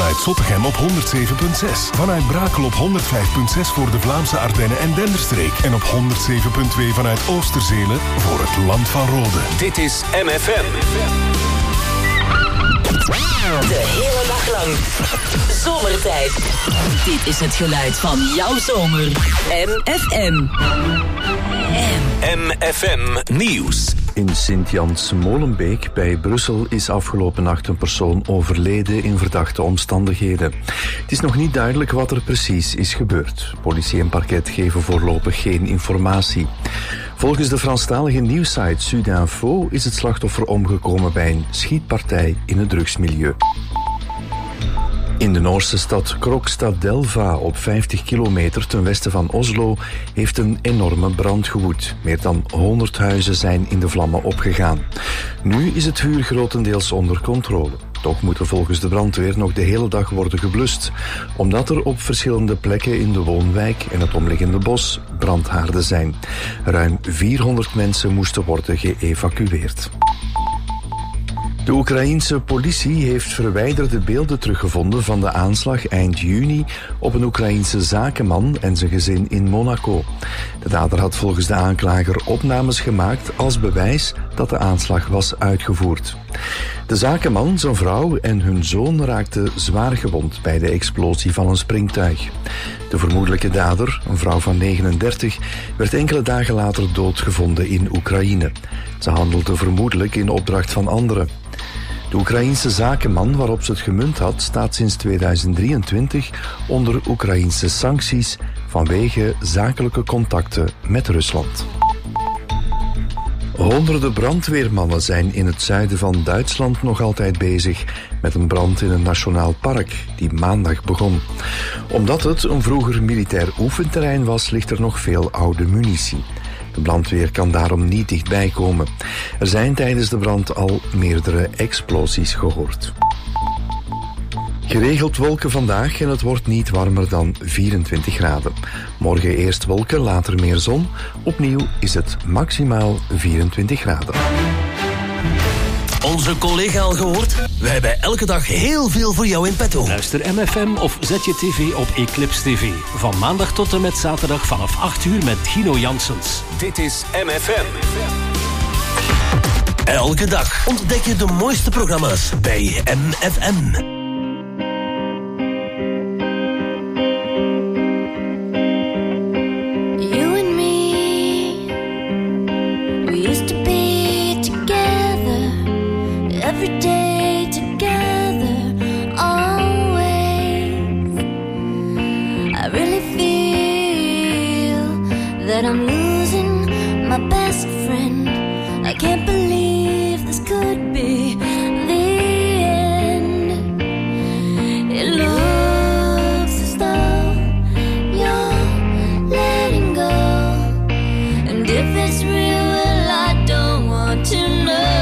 vanuit Zottegem op 107.6. Vanuit Brakel op 105.6 voor de Vlaamse Ardennen en Denderstreek. En op 107.2 vanuit Oosterzele voor het Land van Rode. Dit is MFM. De hele dag lang. Zomertijd. Dit is het geluid van jouw zomer. MFM. MFM Nieuws. In Sint-Jans-Molenbeek bij Brussel is afgelopen nacht een persoon overleden in verdachte omstandigheden. Het is nog niet duidelijk wat er precies is gebeurd. Politie en parket geven voorlopig geen informatie. Volgens de Franstalige nieuwssite Sudinfo is het slachtoffer omgekomen bij een schietpartij in het drugsmilieu. In de Noorse stad Krokstad-Delva, op 50 kilometer ten westen van Oslo, heeft een enorme brand gewoed. Meer dan 100 huizen zijn in de vlammen opgegaan. Nu is het vuur grotendeels onder controle. Toch moet er volgens de brandweer nog de hele dag worden geblust, omdat er op verschillende plekken in de woonwijk en het omliggende bos brandhaarden zijn. Ruim 400 mensen moesten worden geëvacueerd. De Oekraïense politie heeft verwijderde beelden teruggevonden van de aanslag eind juni op een Oekraïense zakenman en zijn gezin in Monaco. De dader had volgens de aanklager opnames gemaakt als bewijs dat de aanslag was uitgevoerd. De zakenman, zijn vrouw en hun zoon raakten zwaar gewond bij de explosie van een springtuig. De vermoedelijke dader, een vrouw van 39, werd enkele dagen later doodgevonden in Oekraïne. Ze handelde vermoedelijk in opdracht van anderen. De Oekraïense zakenman waarop ze het gemunt had, staat sinds 2023 onder Oekraïense sancties vanwege zakelijke contacten met Rusland. Honderden brandweermannen zijn in het zuiden van Duitsland nog altijd bezig met een brand in een nationaal park die maandag begon. Omdat het een vroeger militair oefenterrein was, ligt er nog veel oude munitie. De brandweer kan daarom niet dichtbij komen. Er zijn tijdens de brand al meerdere explosies gehoord. Geregeld wolken vandaag en het wordt niet warmer dan 24 graden. Morgen eerst wolken, later meer zon. Opnieuw is het maximaal 24 graden. Onze collega al gehoord? Wij hebben elke dag heel veel voor jou in petto. Luister MFM of zet je tv op Eclipse TV. Van maandag tot en met zaterdag vanaf 8 uur met Gino Janssens. Dit is MFM. Elke dag ontdek je de mooiste programma's bij MFM. I'm losing my best friend. I can't believe this could be the end. It looks as though you're letting go, and if it's real, well, I don't want to know.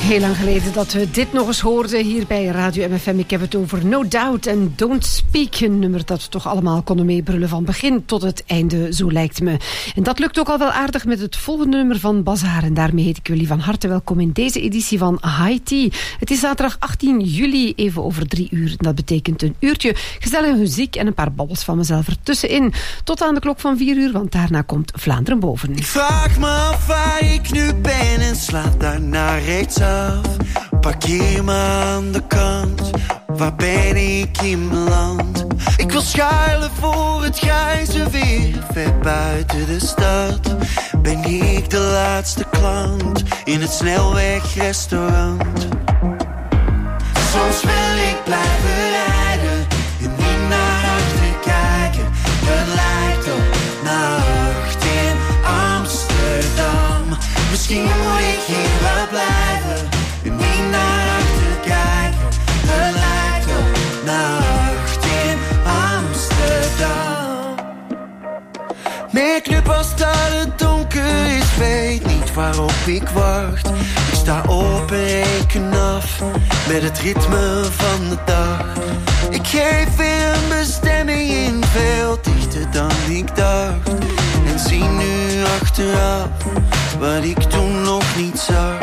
Heel lang geleden dat we dit nog eens hoorden hier bij Radio MFM. Ik heb het over No Doubt en Don't Speak. Een nummer dat we toch allemaal konden meebrullen van begin tot het einde, zo lijkt me. En dat lukt ook al wel aardig met het volgende nummer van Bazaar. En daarmee heet ik jullie van harte welkom in deze editie van High Tea. Het is zaterdag 18 juli, even over 3 uur. Dat betekent een uurtje gezellige muziek en een paar babbels van mezelf ertussenin. Tot aan de klok van 4 uur, want daarna komt Vlaanderen boven. Ik vraag me af waar ik nu ben en slaat daarna rechtsaf. Parkeer me aan de kant, waar ben ik in beland? Ik wil schuilen voor het grijze weer, ver buiten de stad. Ben ik de laatste klant in het snelwegrestaurant? Soms wil ik blijven rijden en niet naar achter kijken. Het lijkt op nacht in Amsterdam. Misschien moet ik hier wel blijven en niet naar achter kijken. Het lijkt op nacht in Amsterdam. Merk nu pas dat het donker is, weet niet waarop ik wacht. Ik sta op en reken af met het ritme van de dag. Ik geef weer een bestemming in, veel dichter dan ik dacht. En zie nu achteraf wat ik toen nog niet zag.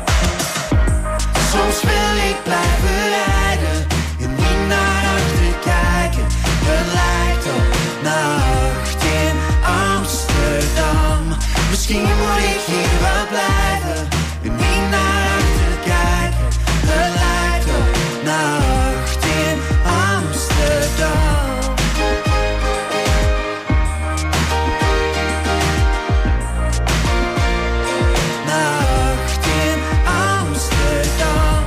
Soms wil ik blijven rijden en niet naar achter kijken. Het lijkt op nacht in Amsterdam. Misschien moet ik hier wel blijven en niet naar achter kijken. Het lijkt op nacht in Amsterdam. Nacht in Amsterdam.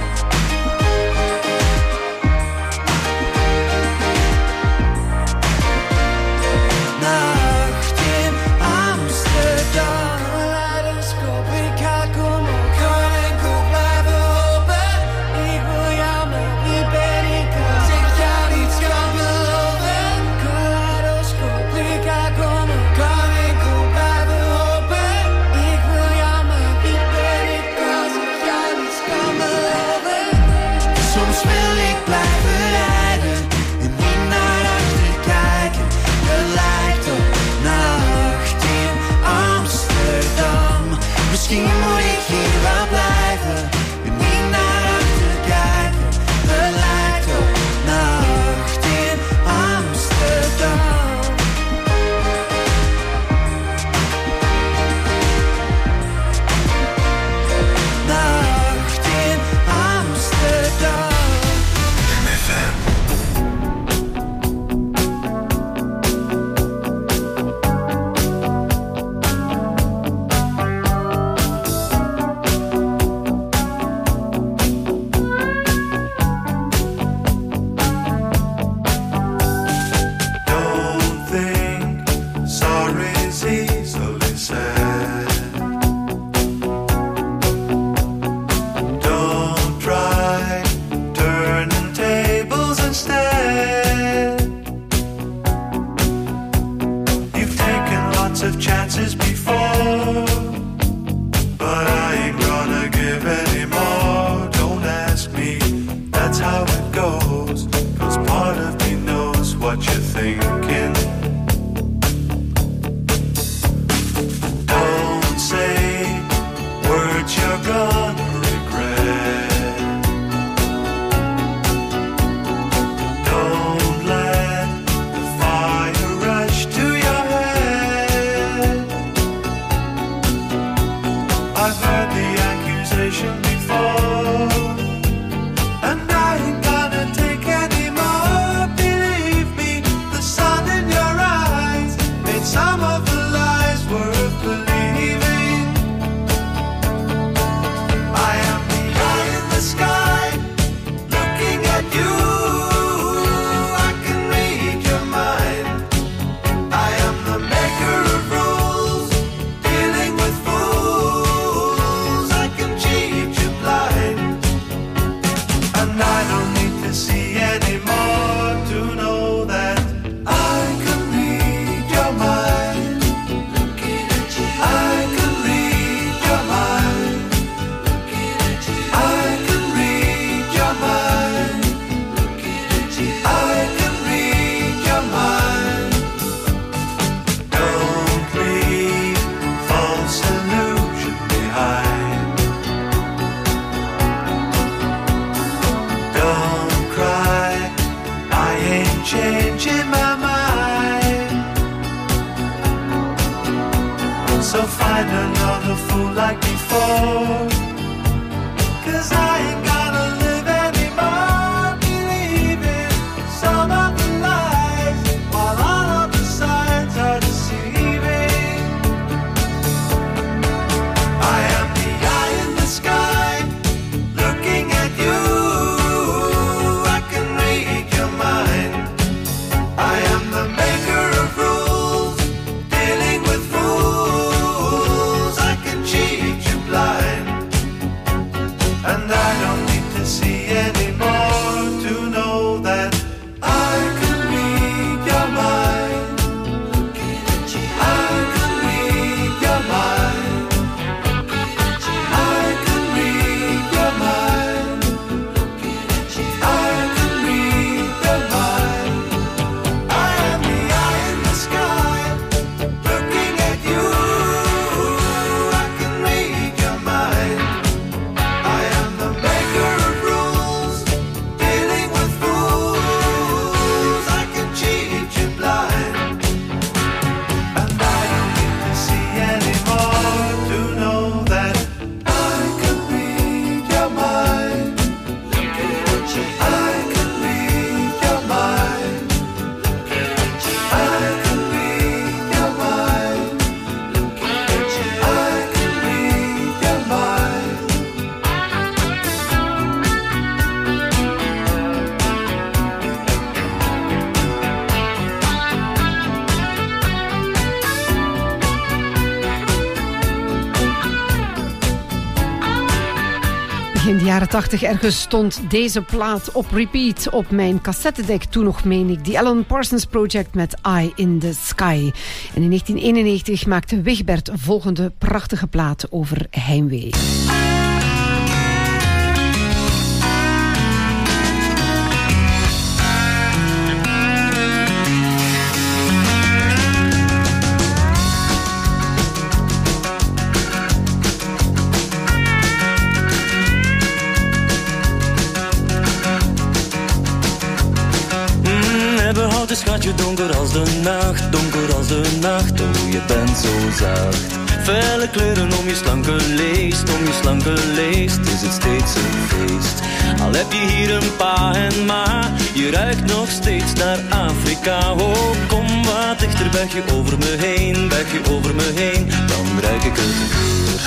Nacht in Amsterdam. Kaleidoscoop, ik ga kom op, kan enkel blijven hopen. Ik wil jou, maar wie ben ik als ik jou niets kan beloven? Kaleidoscoop, ik ga kom op, kan enkel blijven hopen. Ik wil jou, maar wie ben ik als ik jou niets kan beloven? Soms wil ik blijven rijden en niet naar achter kijken. Het lijkt op nacht in Amsterdam. Misschien moet ik hier wel blijven en niet naar achter kijken. Het lijkt op nacht in Amsterdam. Nacht in Amsterdam. Don't think sorry's easily said. Don't try turning tables instead. You've taken lots of chances before, but I ain't gonna give any more. Don't ask me, that's how it goes. 'Cause part of me knows what you're thinking. Don't say words you're gonna regret. Don't let the fire rush to your head. So find another fool like before, 'cause I ain't gotta live anymore believing some of the lies, while all of the signs are deceiving. I am the eye in the sky, looking at you. I can read your mind. I am the maker of rules, dealing with fools. I can cheat you blind, and I don't need to see anymore to know that I can read your mind. I can read your mind. I can read your mind. I can read your mind. I am the eye in the sky, looking at you. I can read your mind. I am the maker of rules, dealing with fools. I can cheat you blind, and I don't need to see anymore to know that I can read your mind. I can read your mind. I can read your mind. I can read your mind. Begin de jaren 80 ergens stond deze plaat op repeat op mijn cassettedek. Toen nog, meen ik, die Alan Parsons Project met Eye in the Sky. En in 1991 maakte Wigbert volgende prachtige plaat over heimwee. Ebbenhout is schatje, donker als de nacht, donker als de nacht, oh je bent zo zacht. Felle kleuren om je slanke leest, is het steeds een feest. Al heb je hier een pa en ma, je ruikt nog steeds naar Afrika. Oh, kom wat dichter, weg je over me heen, dan ruik ik het weer.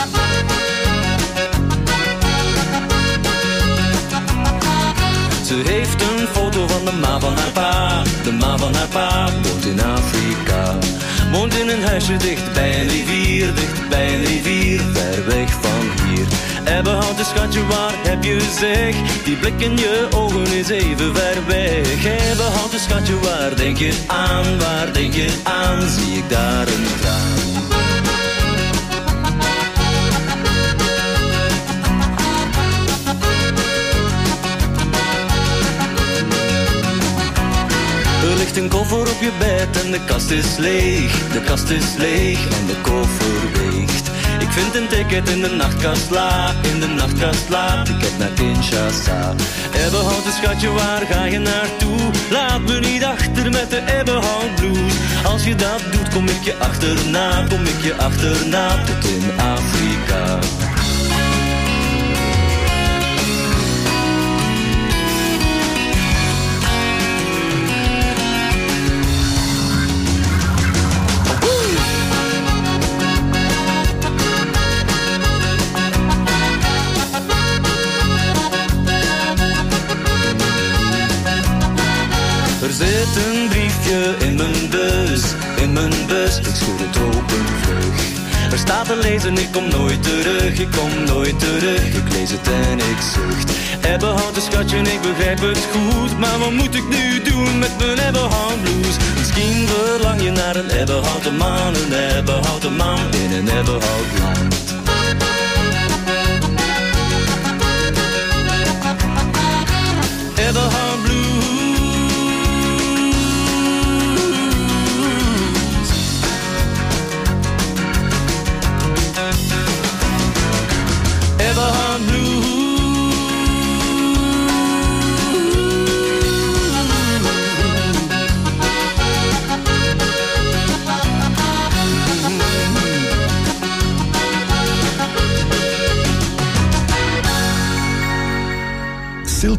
Ze heeft een foto van de ma van haar pa. De ma van haar pa woont in Afrika. Woont in een huisje dicht bij een rivier, ver weg van hier. Ebbenhout, een schatje, waar heb je zeg? Die blik in je ogen is even ver weg. Ebbenhout, een schatje, waar denk je aan? Zie ik daar een traan? Er ligt een koffer op je bed en de kast is leeg. De kast is leeg en de koffer weegt. Ik vind een ticket in de nachtkast laat. Ik heb naar Kinshasa. Ebbenhout, een schatje, waar ga je naartoe? Laat me niet achter met de Ebbenhout blues. Als je dat doet, kom ik je achterna tot in Afrika. Er zit een briefje in mijn bus, ik schud het open vlug. Er staat te lezen, ik kom nooit terug, ik lees het en ik zucht. Ebbenhout, een schatje, ik begrijp het goed, maar wat moet ik nu doen met mijn Ebbenhout blues? Misschien verlang je naar een Ebbenhouten man in een Ebbenhout land. Ebbenhout blues. Ebbenhout blues.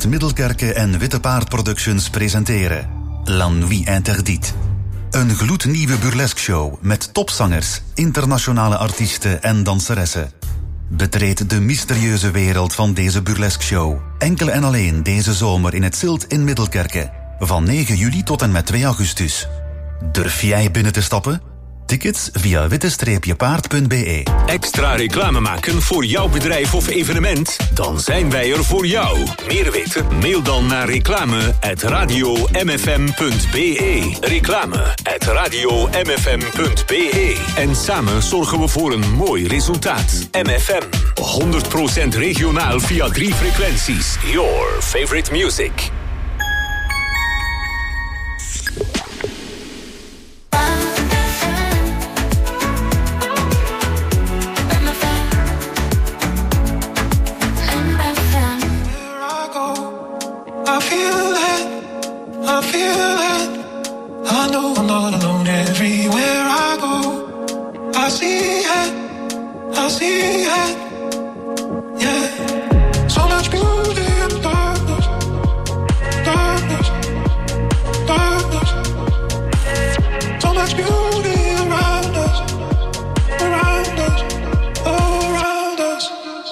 uit Middelkerke en Witte Paard Productions presenteren La Nuit Interdite. Een gloednieuwe burlesque-show met topzangers, internationale artiesten en danseressen. Betreed de mysterieuze wereld van deze burlesque-show. Enkel en alleen deze zomer in het Zilt in Middelkerke. Van 9 juli tot en met 2 augustus. Durf jij binnen te stappen? Tickets via witte-paard.be. Extra reclame maken voor jouw bedrijf of evenement? Dan zijn wij er voor jou. Meer weten? Mail dan naar reclame@radiomfm.be. Reclame@radiomfm.be. En samen zorgen we voor een mooi resultaat. MFM. 100% regionaal via 3 frequenties. Your favorite music. I know I'm not alone everywhere I go. I see it, yeah. So much beauty in darkness, darkness, darkness. So much beauty around us, around us, around us,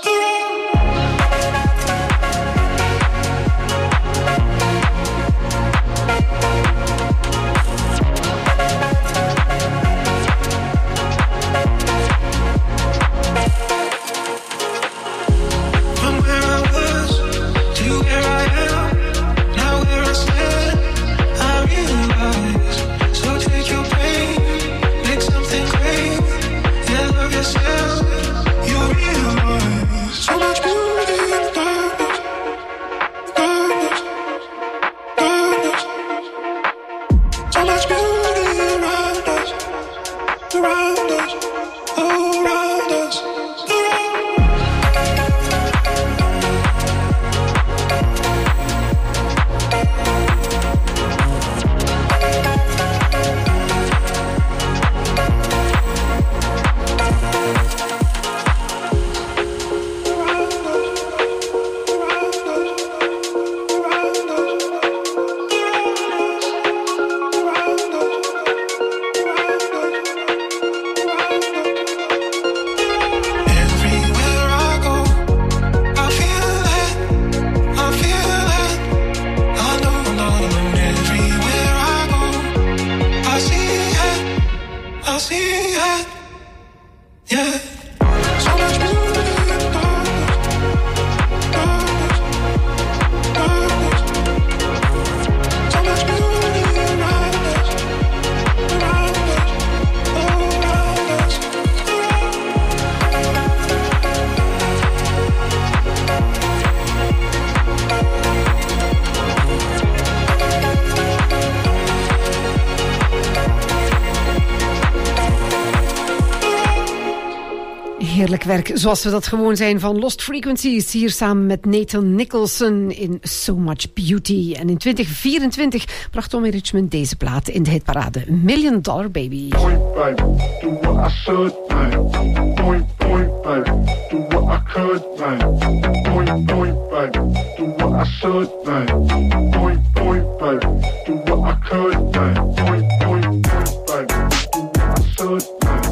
Heerlijk werk, zoals we dat gewoon zijn van Lost Frequencies. Hier samen met Nathan Nicholson in So Much Beauty. En in 2024 bracht Tommy Richmond deze plaat in de hitparade. $1 Million Baby. Point, baby, do what I should, man. Point, point, baby, do what I could, man. Point, point, baby, do what I should, man. Point, point, baby, do what I could, man. Point, point, point, baby, do what I should, man.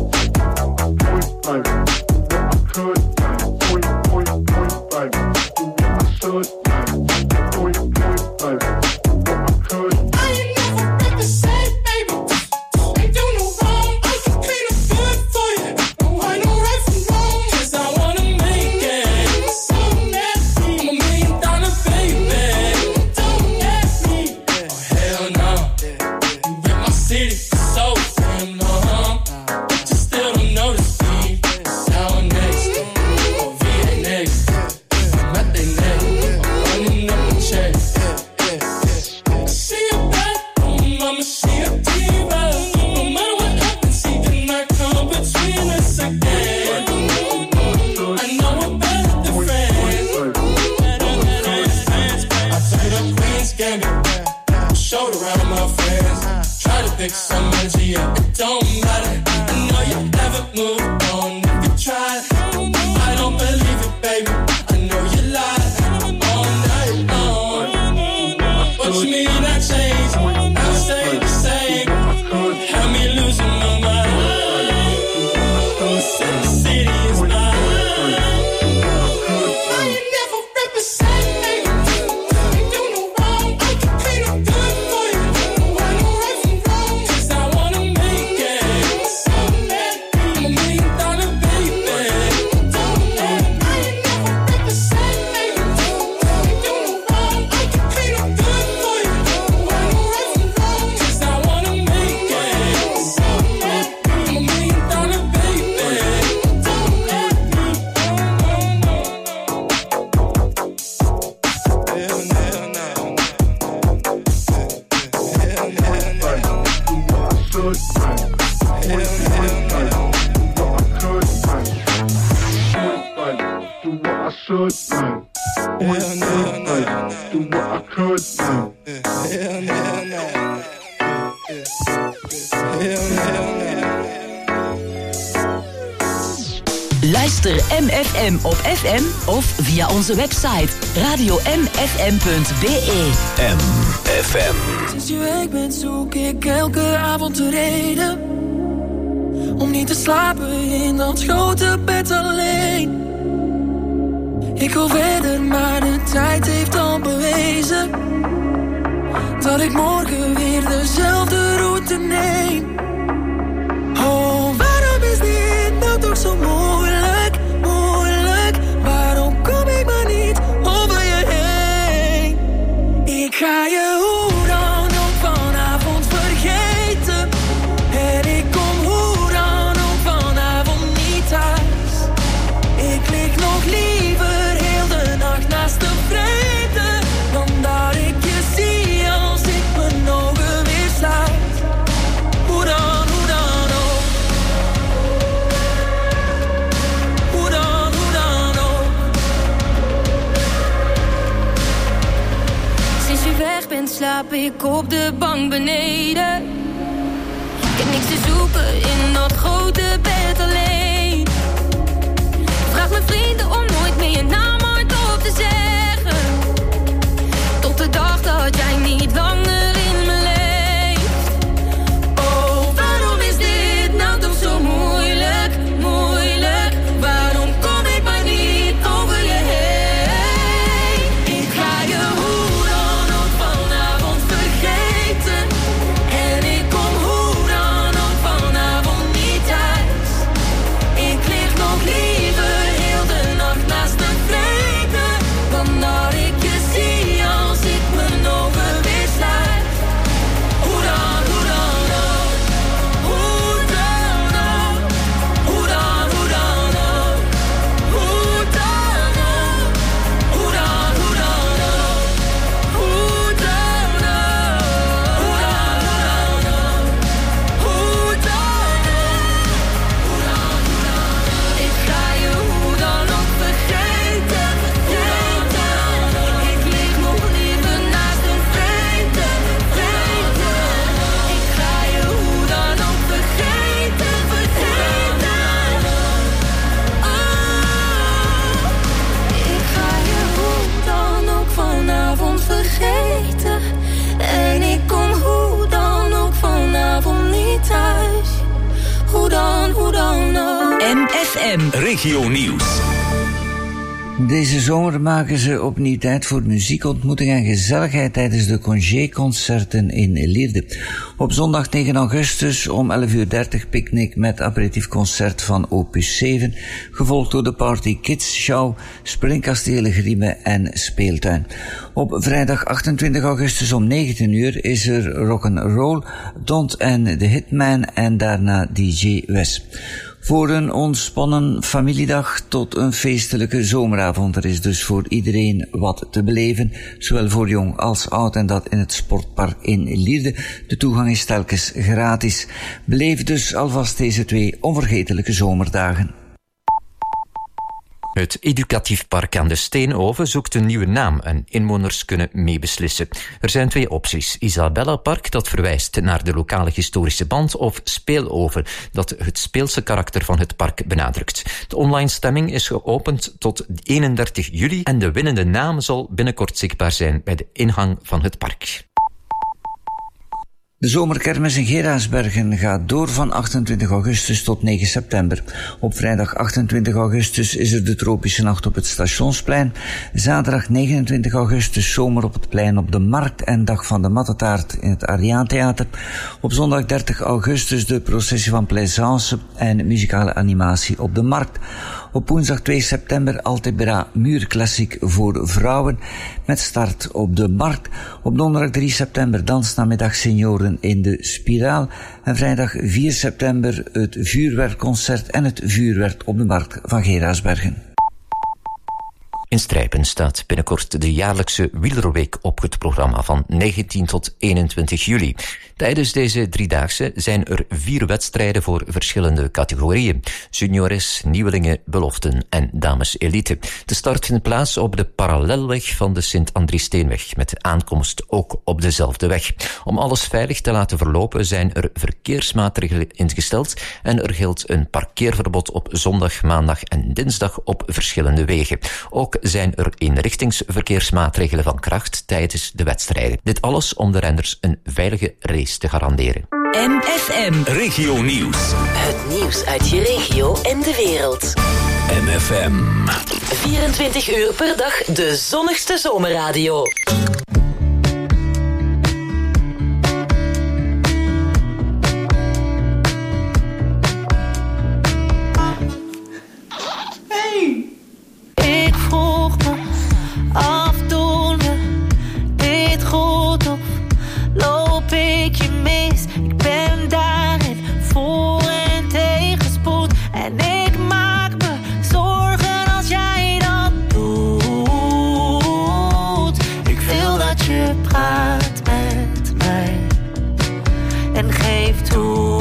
Point, baby. see Point blank, do what I could blank. Point blank, do what I should blank. Point blank, do what I could blank. Luister MFM op FM of via onze website radiomfm.be. MFM. Sinds je weg bent zoek ik elke avond de reden om niet te slapen in dat grote bed alleen. Ik wil verder, maar de tijd heeft al bewezen dat ik morgen weer dezelfde route neem. Oh, waarom is dit nou toch zo moeilijk, moeilijk? Waarom kom ik maar niet over je heen? Ik ga je hoe dan ook vanavond vergeten. En ik kom hoe dan ook vanavond niet thuis. Ik lig nog liever heel de nacht naast de vrede dan dat ik je zie als ik mijn ogen weer sluit. Hoe dan ook. Hoe dan ook. Sinds je weg bent slaap ik op de bank beneden. Ik heb niks te zoeken in dat grote bed alleen. Vraag mijn vrienden om nooit meer je naam hardop te zeggen. Tot de dag dat jij niet langer in me leeft. Oh, waarom is dit nou toch zo moeilijk, moeilijk? Waarom kom ik maar niet over je heen? Ik ga je hoe dan ook vanavond vergeten. En ik kom hoe dan ook vanavond niet thuis. Ik lig nog liever heel de nacht naast de vrede dan dat ik je zie als ik mijn ogen weer sluit. Hoe dan ook. Hoe dan ook. Hoe dan ook. Hoe dan ook. Hoe dan ook. Hoe dan ook. Hoe dan ook. Hoe dan ook. Ik ga je hoe dan ook vergeten, vergeten. Ik lig nog liever naast een vrede, vrede. Ik ga je hoe dan ook vergeten, vergeten. Ik ga je hoe dan ook vanavond vergeten. En ik kom hoe dan ook vanavond niet thuis. Hoe dan ook. MFM. Regio Nieuws. Deze zomer maken ze opnieuw tijd voor muziekontmoeting en gezelligheid tijdens de Congé-concerten in Lierde. Op zondag 9 augustus om 11:30 picknick met aperitiefconcert van Opus 7, gevolgd door de Party Kids Show, Springkastelen, Griemen en Speeltuin. Op vrijdag 28 augustus om 19 uur is er rock'n'roll, Don't en The Hitman en daarna DJ Wes. Voor een ontspannen familiedag tot een feestelijke zomeravond. Er is dus voor iedereen wat te beleven, zowel voor jong als oud, en dat in het sportpark in Lierde. De toegang is telkens gratis. Beleef dus alvast deze 2 onvergetelijke zomerdagen. Het educatief park aan de Steenoven zoekt een nieuwe naam en inwoners kunnen meebeslissen. Er zijn 2 opties. Isabella Park, dat verwijst naar de lokale historische band, of Speeloven, dat het speelse karakter van het park benadrukt. De online stemming is geopend tot 31 juli en de winnende naam zal binnenkort zichtbaar zijn bij de ingang van het park. De zomerkermis in Geraardsbergen gaat door van 28 augustus tot 9 september. Op vrijdag 28 augustus is er de tropische nacht op het Stationsplein. Zaterdag 29 augustus zomer op het plein op de Markt en dag van de Mattetaart in het Ariaantheater. Op zondag 30 augustus de processie van Plaisance en muzikale animatie op de Markt. Op woensdag 2 september Altebra muurklassiek voor vrouwen met start op de Markt. Op donderdag 3 september dansnamiddag senioren in de Spiraal. En vrijdag 4 september het vuurwerkconcert en het vuurwerk op de Markt van Geraardsbergen. In Strijpen staat binnenkort de jaarlijkse Wielerweek op het programma van 19 tot 21 juli. Tijdens deze 3-daagse zijn er 4 wedstrijden voor verschillende categorieën. Juniores, nieuwelingen, beloften en dames-elite. De start vindt plaats op de parallelweg van de Sint-Andriesteenweg, met de aankomst ook op dezelfde weg. Om alles veilig te laten verlopen zijn er verkeersmaatregelen ingesteld en er geldt een parkeerverbod op zondag, maandag en dinsdag op verschillende wegen. Ook zijn er inrichtingsverkeersmaatregelen van kracht tijdens de wedstrijden. Dit alles om de renners een veilige race te garanderen. MFM. Regio Nieuws. Het nieuws uit je regio en de wereld. MFM. 24 uur per dag de zonnigste zomerradio. Ik vroeg me af, doen we dit goed of loop ik je mis? Ik ben daarin voor en tegenspoed en ik maak me zorgen als jij dat doet. Ik wil dat je praat met mij en geef toe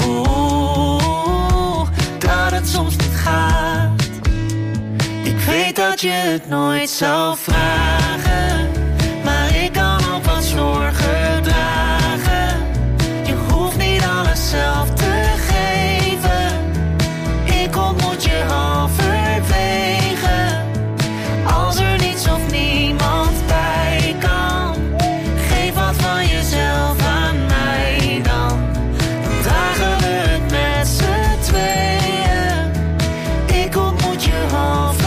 dat het soms niet gaat. Ik weet dat je het nooit zou vragen, maar ik kan ook wat zorgen dragen. Je hoeft niet alles zelf te geven. Ik ontmoet je halverwege. Als er niets of niemand bij kan, geef wat van jezelf aan mij dan. Dan dragen we het met z'n tweeën. Ik ontmoet je halverwege.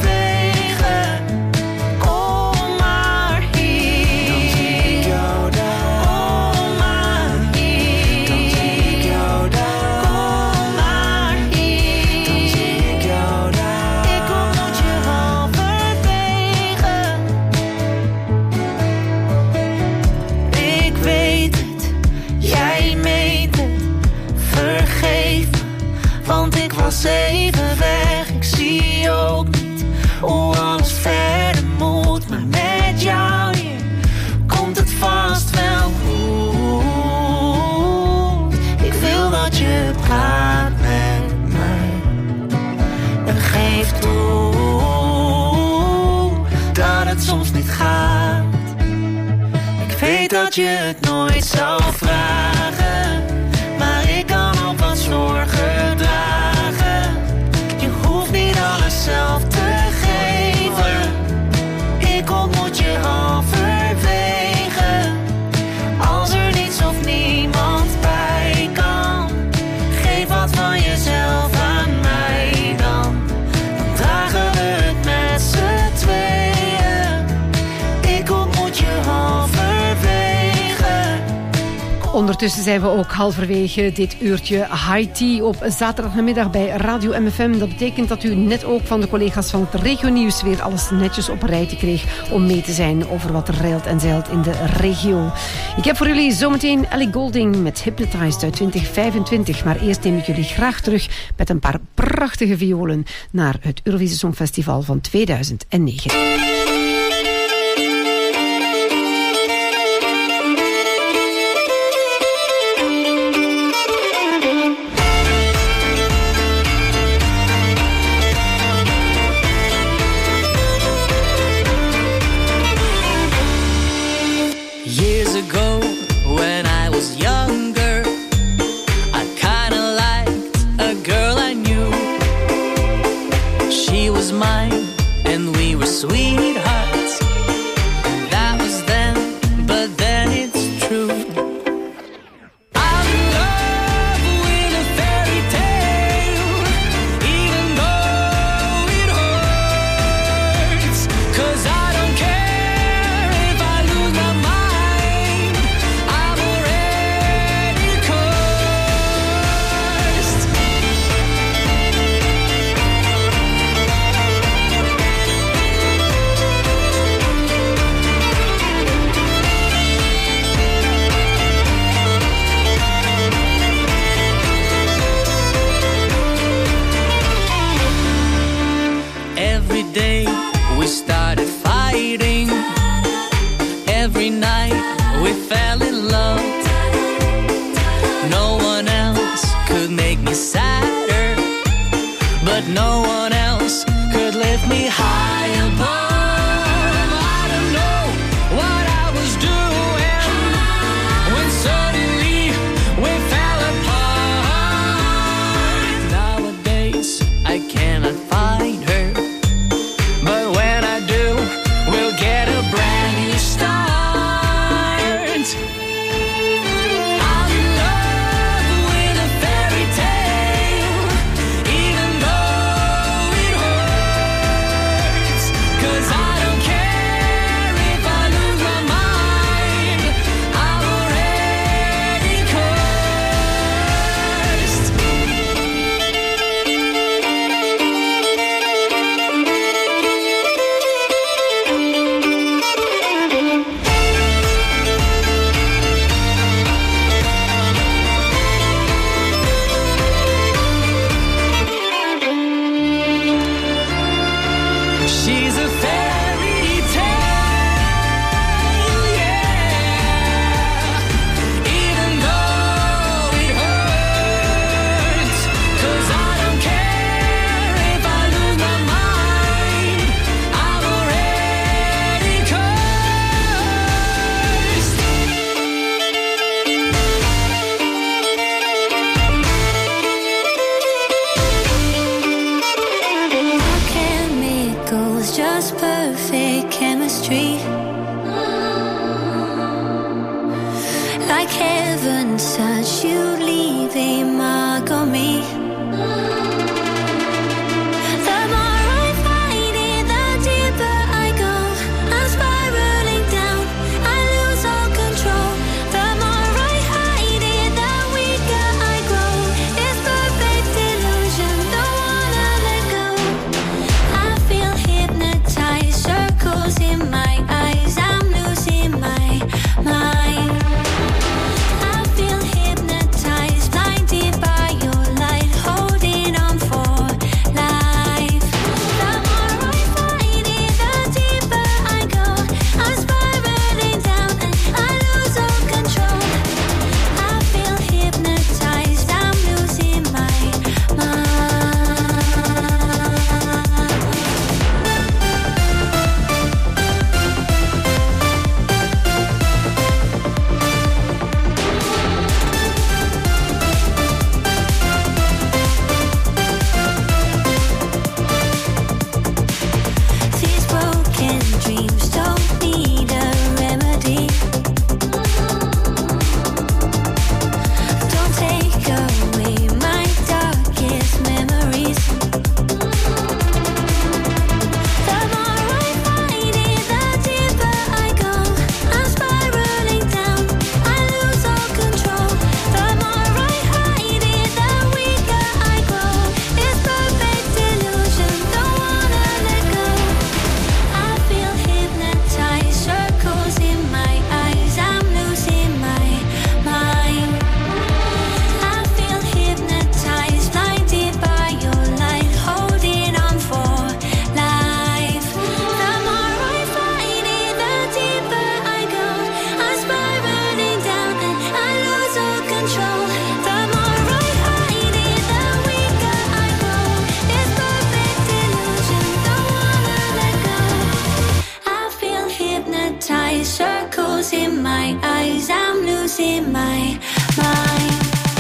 Even weg, ik zie ook niet hoe alles verder moet. Maar met jou hier komt het vast wel goed. Ik wil dat je praat met mij en geef toe dat het soms niet gaat. Ik weet dat je het nooit zou vragen, maar ik kan ook wat zorgen dragen. Alles zelf te geven. Ik ontmoet je halverwege. Als er niets of niemand bij kan, geef wat van jezelf aan mij dan. Dan dragen we het met z'n tweeën. Ik ontmoet je halverwege. Ondertussen zijn we ook halverwege dit uurtje High Tea op zaterdagmiddag bij Radio MFM. Dat betekent dat u net ook van de collega's van het Regionieuws weer alles netjes op een rijtje kreeg om mee te zijn over wat er reilt en zeilt in de regio. Ik heb voor jullie zometeen Ellie Goulding met Hypnotized uit 2025. Maar eerst neem ik jullie graag terug met een paar prachtige violen naar het Eurovisie Songfestival van 2009. Mine, and we were sweethearts. me sadder, but no one else could lift me high above. I don't know what I was doing when suddenly we fell apart. Nowadays I cannot find her, but when I do, we'll get a brand new start. I'm in love with a fairy tale, even though it hurts, 'cause I don't care if I lose my mind, I'm already cursed. She's a fairy tale, yeah, even though it hurts, 'cause I don't care if I lose my mind, I'm already cursed. Chemicals, just perfect chemistry. Like heaven's touch, you leave a mark on me. The more I fight it, the deeper I go. I'm spiraling down, I lose all control. The more I hide it, the weaker I grow. It's perfect illusion, don't wanna let go. I feel hypnotized, circles in my eyes, I'm losing my mind. I feel hypnotized, blinded by your light, holding on for life. The more I fight it, the deeper I go. I'm spiraling down and I lose all control. I feel hypnotized, I'm losing my mind. These broken dreams don't need a remedy. Don't take away my darkest memories. The more I fight it, the deeper I go. I'm spiraling down, I lose all control. The more I hide it, the weaker I grow. It's perfect illusion, don't wanna let go. I feel hypnotized, circles in my eyes, I'm losing my mind. I feel hypnotized, blinded by your light, holding on for life. The more I fight it, the deeper I go. I'm spiraling down and I lose all control. The more I hide it, the weaker I grow. It's perfect illusion, don't wanna let go. I feel hypnotized, circles in my eyes, I'm losing my mind.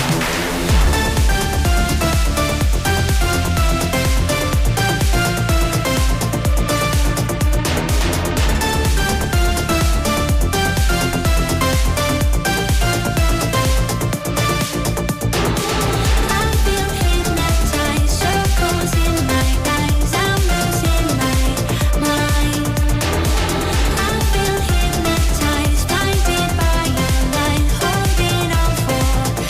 I feel hypnotized, circles in my eyes, I'm losing my mind. I feel hypnotized, blinded by your light, holding on for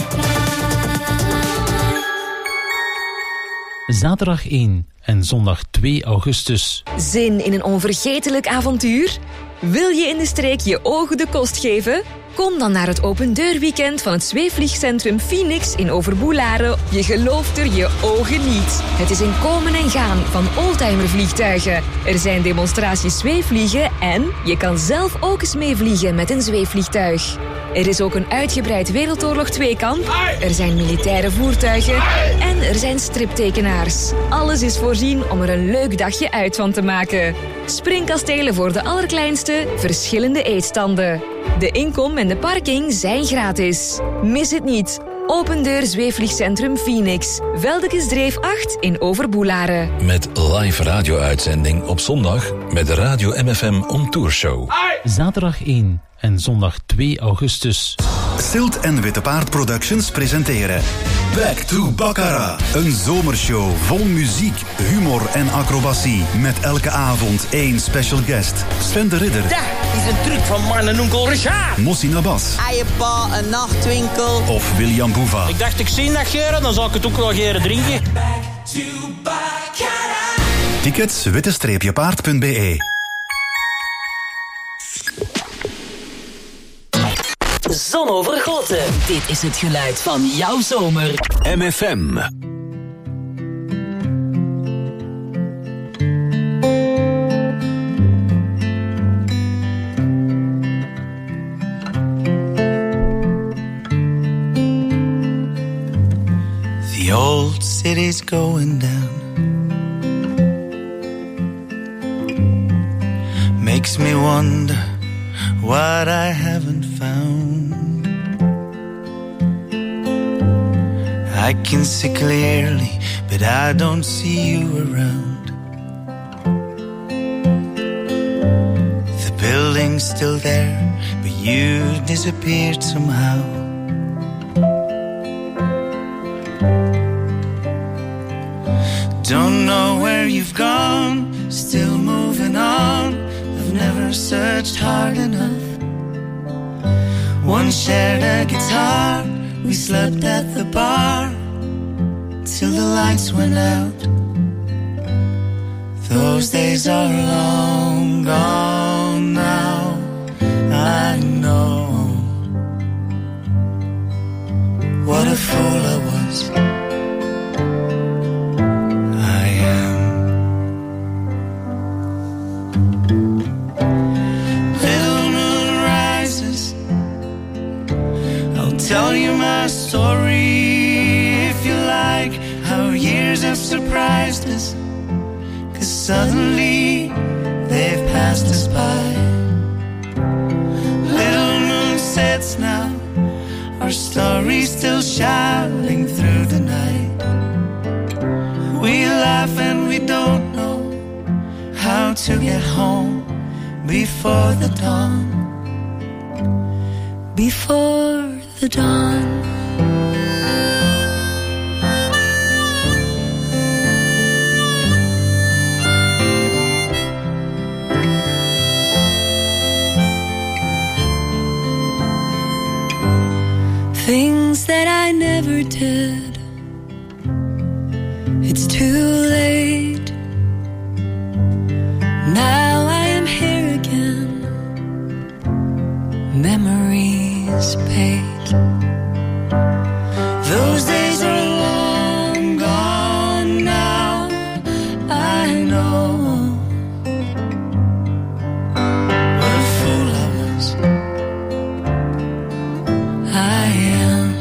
life. Zaterdag 1 en zondag 2 augustus. Zin in een onvergetelijk avontuur? Wil je in de streek je ogen de kost geven? Kom dan naar het opendeurweekend van het zweefvliegcentrum Phoenix in Overboelaren. Je gelooft er je ogen niet. Het is een komen en gaan van oldtimervliegtuigen. Er zijn demonstraties zweefvliegen en je kan zelf ook eens meevliegen met een zweefvliegtuig. Er is ook een uitgebreid Wereldoorlog 2-kamp. Er zijn militaire voertuigen. En er zijn striptekenaars. Alles is voorzien om er een leuk dagje uit van te maken. Springkastelen voor de allerkleinste, verschillende eetstanden. De inkom en de parking zijn gratis. Mis het niet. Open deur zweefvliegcentrum Phoenix. Veldekesdreef 8 in Overboelaren. Met live radio-uitzending op zondag met de Radio MFM On Tour Show. Zaterdag 1 en zondag 2 augustus. Silt en Witte Paard Productions presenteren Back to Baccarat. Een zomershow vol muziek, humor en acrobatie. Met elke avond één special guest. Sven de Ridder. Dat is een truc van mijn onkel Richard. Mossin Abbas. Eierpa, een nachtwinkel. Of William Boeva. Ik dacht, ik zie dat geren, dan zal ik het ook wel geren drinken. Tickets witte-paard.be. Zonovergoten. Dit is het geluid van jouw zomer. MFM. The old city's going down. Makes me wonder what I haven't found. I can see clearly, but I don't see you around. The building's still there, but you disappeared somehow. Don't know where you've gone, still moving on. I've never searched hard enough. One shared a guitar, we slept at the bar till the lights went out. Those days are long gone now, I know. What a fool I was. Tell you my story if you like, how years have surprised us, 'cause suddenly they've passed us by. Little moon sets now, our story's still shouting through the night. We laugh and we don't know how to get home before the dawn. Before the dawn. Things that I never did. It's too late. Now I am here again. Memories fade. Those days are long gone now, I know. What a fool I was. I am.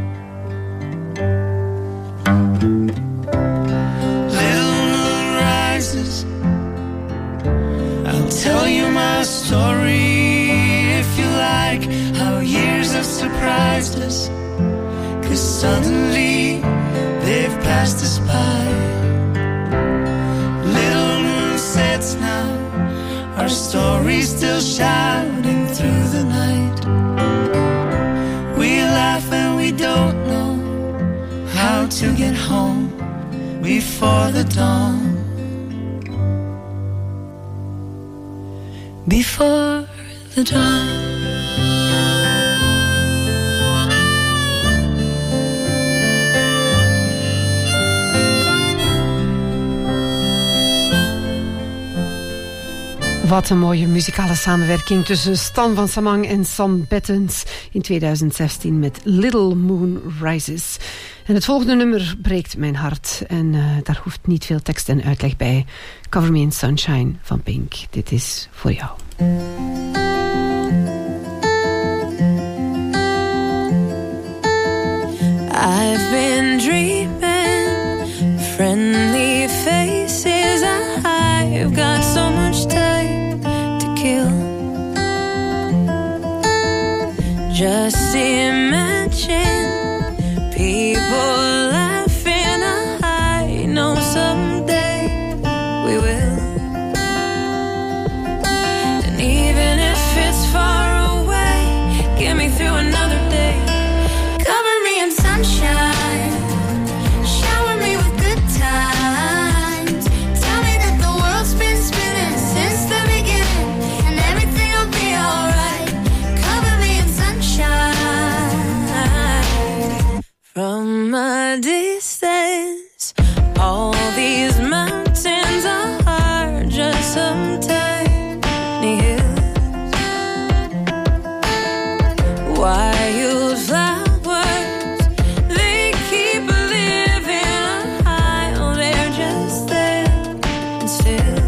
Little moon rises, I'll tell you my story if you like, how years have surprised us, 'cause suddenly they've passed us by. Little moon sets now, our story's still shouting through the night. We laugh and we don't know how to get home before the dawn. Before the dawn. Wat een mooie muzikale samenwerking tussen Stan van Samang en Sam Bettens in 2016 met Little Moon Rises. En het volgende nummer breekt mijn hart en daar hoeft niet veel tekst en uitleg bij. Cover Me in Sunshine van Pink. Dit is voor jou. I've been dreaming, friendly faces. I've got so much time to kill. Just imagine people laughing. I know someday we will. And even if it's far away, get me through another day. Cover me in sunshine, shower me with good times. Tell me that the world's been spinning since the beginning, and everything will be alright. Cover me in sunshine. From a distance, all these mountains are just some tiny hills. Wildflowers, they keep living high. Oh, they're just there and still.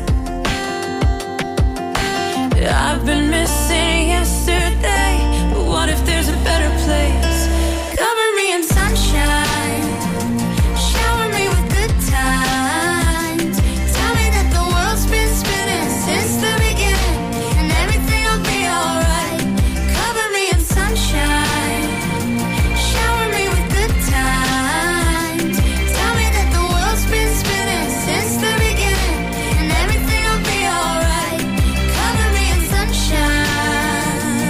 I've been missing yesterday, but what if there's a better place? Cover me in sunshine, shower me with good times. Tell me that the world's been spinning since the beginning, and everything will be alright. Cover me in sunshine, shower me with good times. Tell me that the world's been spinning since the beginning, and everything will be alright. Cover me in sunshine.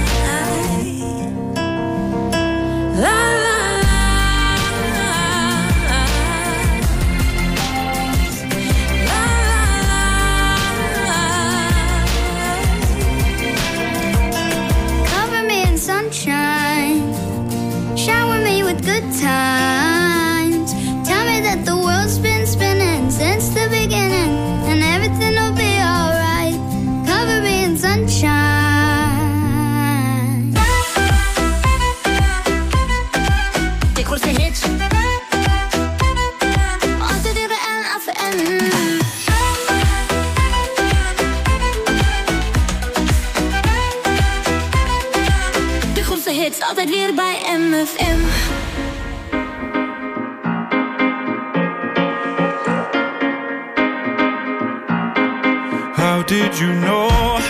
La la Cover me in sunshine, shower me with good times. Tell me that the world's been spinning since the beginning, and everything will be alright. Cover me in sunshine. Dikwijls de hits, altijd even en af en. De grootste hits, altijd weer bij MFM. How did you know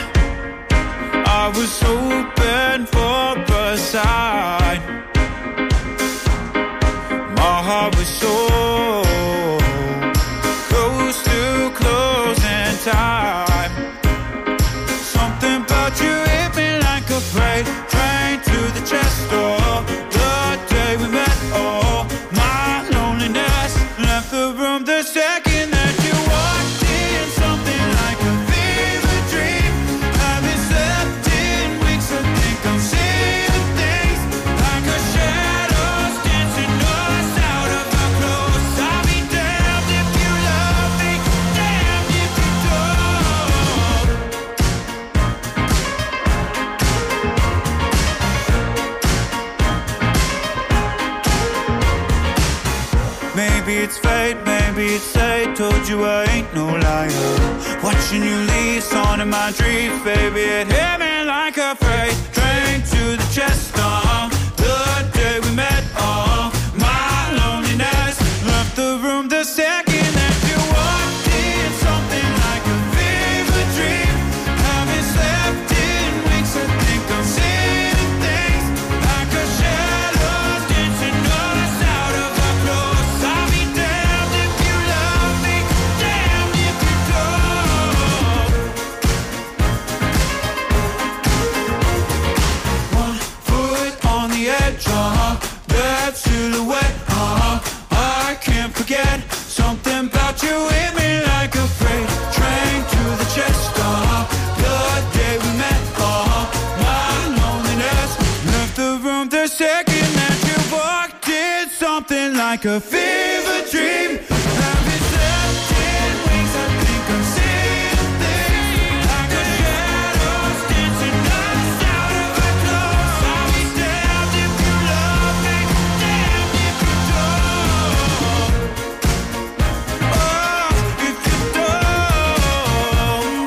I was open for a sign? My heart was so close to closing time. Something about you hit me like a freight train to the chest door. The day we met, oh, my loneliness left the room the second that you walked in. Something like a fever dream. Haven't slept in weeks. I think I'm seeing things like a shadows dancing us out of our clothes. I'll be damned if you love me, damned if you don't. Maybe it's fate, maybe it's fate. Told you I ain't no liar. Watching you leave, on in my dreams, baby, it hit me like a freight train to the chest. The day we met, my loneliness left the room the second that you walked in. Something like a fever dream. Haven't slept in weeks. I think I'm seeing things like a shadows dancing us out of our clothes. I'll be damned if you love me, damned if you don't. One foot on the edge, that silhouette, I can't forget. Something about you hit me like a freight train to the chest. The day we met, my loneliness left the room the second that you walked in. Something like a fever dream. Haven't slept in weeks. I think I'm seeing things like a shadows dancing us out of our clothes. I'll be damned if you love me, damned if you don't. Oh, if you don't.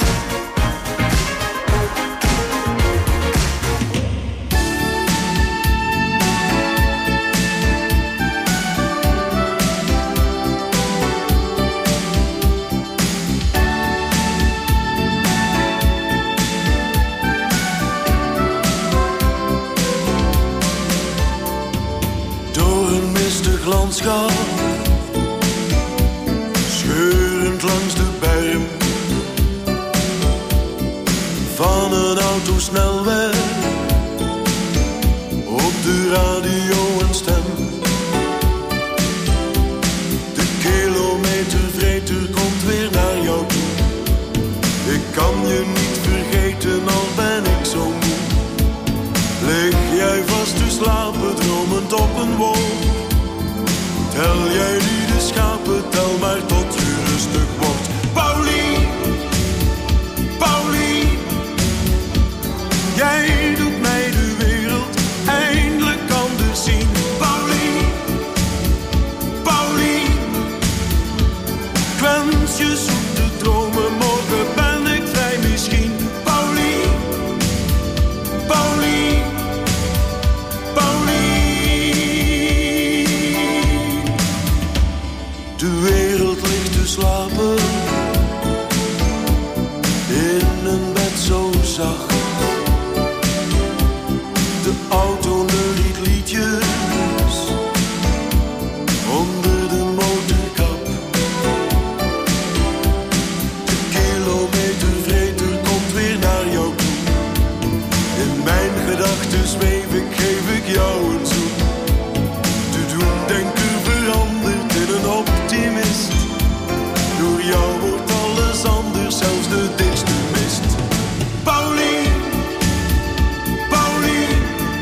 De wereld ligt te slapen in een bed zo zacht. De auto neuriet liedjes onder de motorkap. De kilometervreter komt weer naar jou toe. In mijn gedachten zweef ik, geef ik jou een zoen. Te doen denken verandert in een optimist. Door jou wordt alles anders, zelfs de dichtste mist. Paulien, Paulien,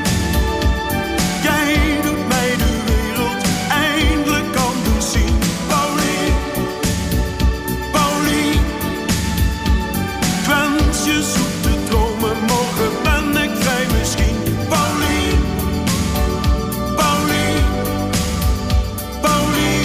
jij doet mij de wereld eindelijk anders zien. Paulien, Paulien, ik wens je zoete dromen, morgen ben ik vrij misschien. Paulien, Paulien, Paulien.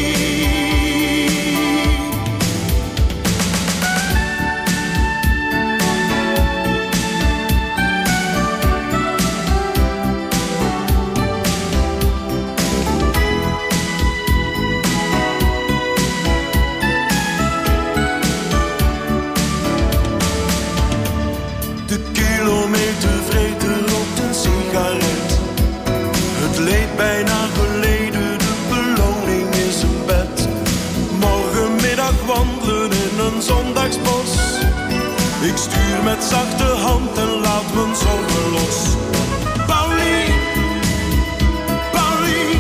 De kilometervreter rookt een sigaret. Het leed bijna geleden, de beloning is een bed. Morgenmiddag wandelen in een zondagsbos. Ik stuur met zachte hand en laat mijn zorgen los. Paulien, Paulien,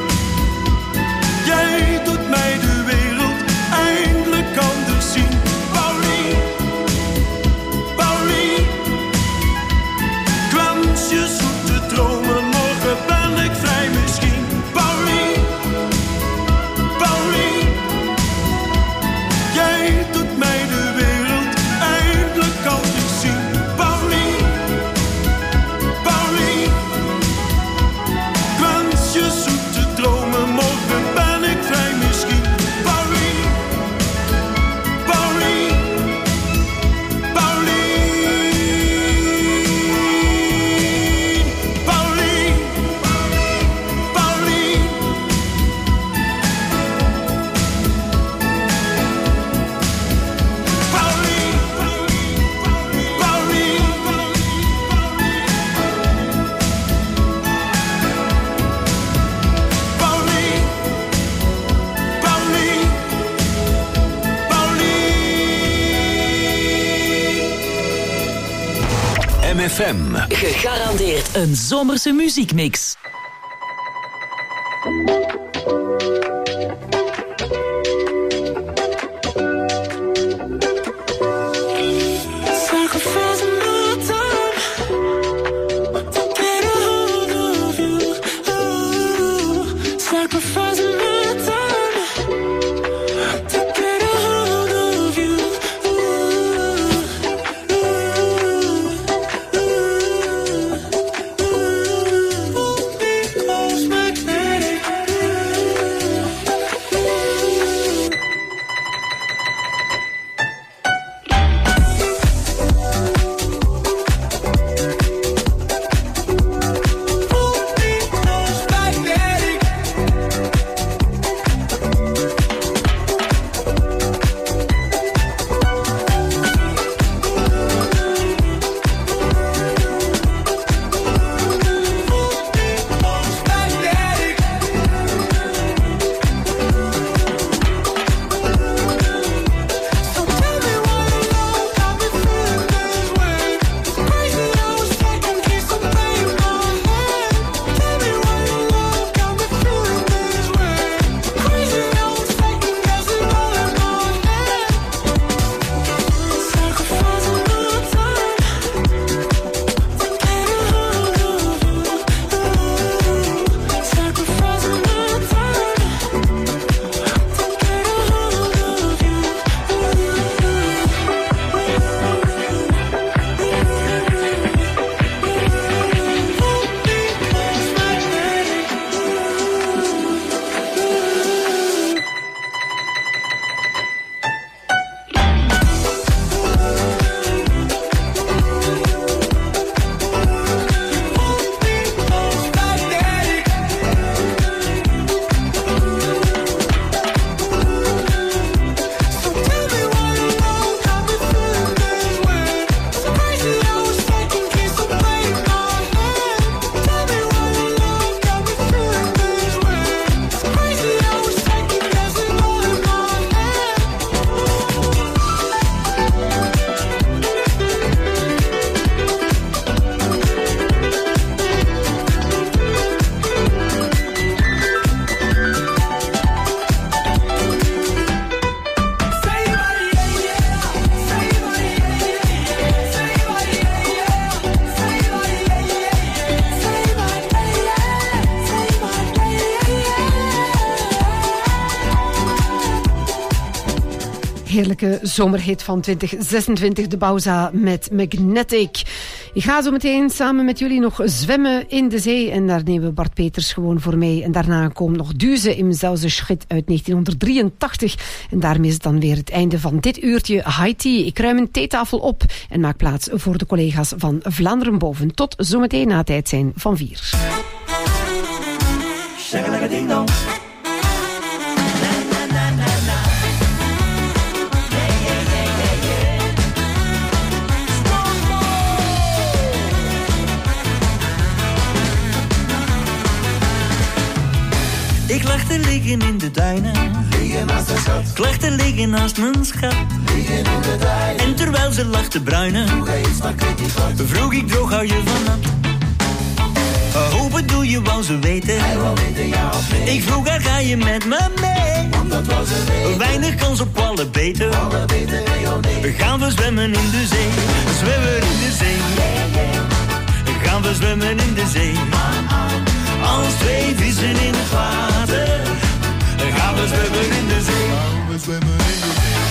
jij doet mij de wereld eindelijk anders zien. Paulien, Paulien, ik wens je zoete dromen, morgen ben ik vrij misschien. Paulien, Paulien, jij doet mij de wereld eindelijk anders zien. Paulien, Paulien, ik wens je zoete dromen, morgen ben ik vrij misschien. Paulien, Paulien, Paulien, Paulien, Paulien. MFM. Gegarandeerd een zomerse muziekmix. Sacrificing my time to get a hold of you. Ooh, sacrificing my time to get a hold of you. Because magnetic. heerlijke zomerhit van 2026, de Bauza met Magnetic. Ik ga zo meteen samen met jullie nog zwemmen in de zee. En daar nemen we Bart Peters gewoon voor mee. En daarna komen nog Duze im Zause Schritt uit 1983. En daarmee is het dan weer het einde van dit uurtje High Tea. Ik ruim een theetafel op en maak plaats voor de collega's van Vlaanderen Boven. Tot zometeen na het tijd zijn van 4. Shaka-laka-ding-dong. Ik lag te liggen in de duinen. Liggen naast de schat. Ik lag te liggen naast mijn schat. Liggen in de duinen. En terwijl ze lag te bruinen, vroeg hij iets, maar kreeg niet wat. Vroeg ik droog, hou je van nat? Hoe bedoel je, wou ze weten? Hij wou weten, ja of nee. Ik vroeg haar, ga je met me mee? Want dat was een nee. Weinig kans op alle beter. Alle beter, nee of nee. Gaan we zwemmen in de zee? Zwemmen in de zee. Gaan we zwemmen in de zee? Als twee vissen in het water. Gaan we zwemmen in de zee? Gaan we zwemmen in de zee?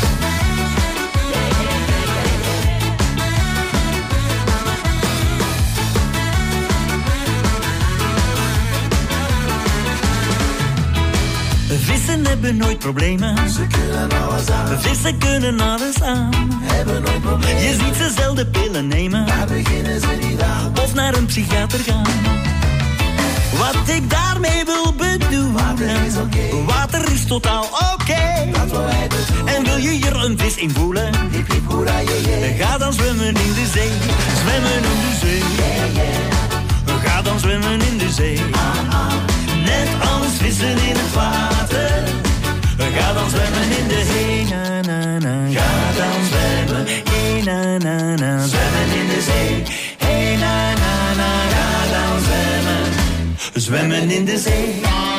Vissen hebben nooit problemen. Ze kunnen alles aan. Vissen kunnen alles aan. Hebben nooit problemen. Je ziet ze zelden pillen nemen. Daar beginnen ze niet aan. Of naar een psychiater gaan. Wat ik daarmee wil bedoelen. Water is totaal oké. En wil je hier een vis in voelen? Hip hip hoera je. Ga dan zwemmen in de zee. Zwemmen in de zee. Ga dan zwemmen in de zee. Net als vissen in het water. Ga dan zwemmen in de zee. Na, na, na. Ga dan zwemmen. Hey, na, na, na. Zwemmen in de zee. Hey, na, na, na. Ga dan zwemmen. Zwemmen in de zee.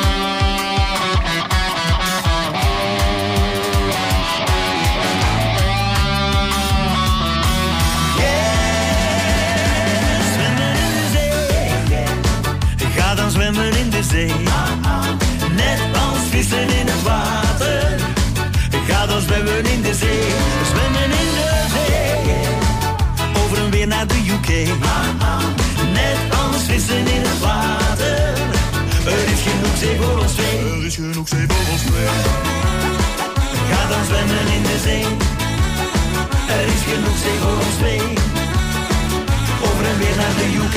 Zwemmen in de zee, net als vissen in het water. Ga dan zwemmen in de zee, zwemmen in de zee. Over en weer naar de UK, net als vissen in het water. Er is genoeg zee voor ons twee. Er is genoeg zee voor ons twee. Ga dan zwemmen in de zee. Er is genoeg zee voor ons twee. Over en weer naar de UK.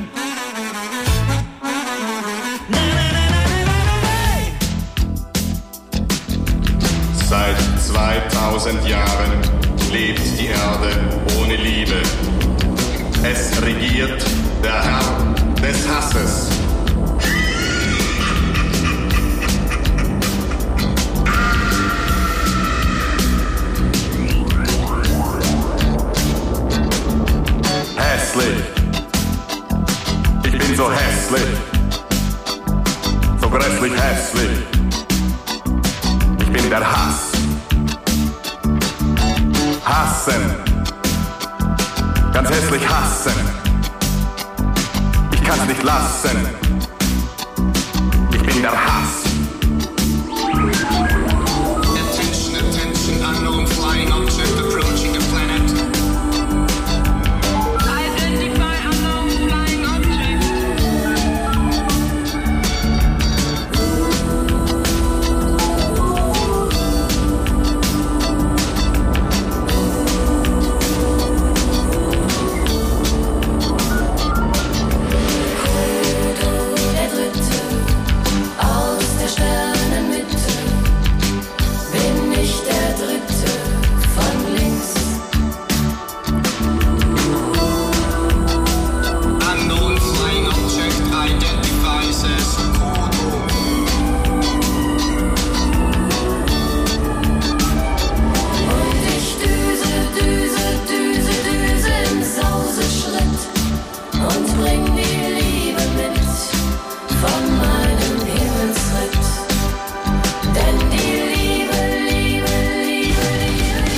Seit 2000 Jahren lebt die Erde ohne Liebe. Es regiert der Herr des Hasses. Hässlich. Ich bin so hässlich. So grässlich hässlich. Ich bin der Hass. Hassen. Ganz hässlich hassen. Ich kann's nicht lassen. Ich bin der Hass.